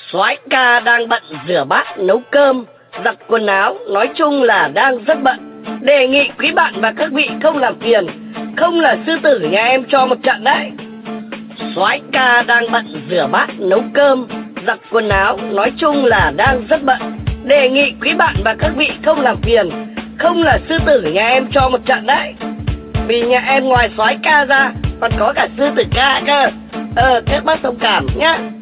Soái ca đang bận rửa bát nấu cơm, giặt quần áo, nói chung là đang rất bận. Đề nghị quý bạn và các vị không làm phiền, không là sư tử nhà em cho một trận đấy. Soái ca đang bận rửa bát nấu cơm, giặt quần áo, nói chung là đang rất bận. Đề nghị quý bạn và các vị không làm phiền, không là sư tử nhà em cho một trận đấy. Vì nhà em ngoài soái ca ra còn có cả sư tử ca cơ. Các bác thông cảm nhá.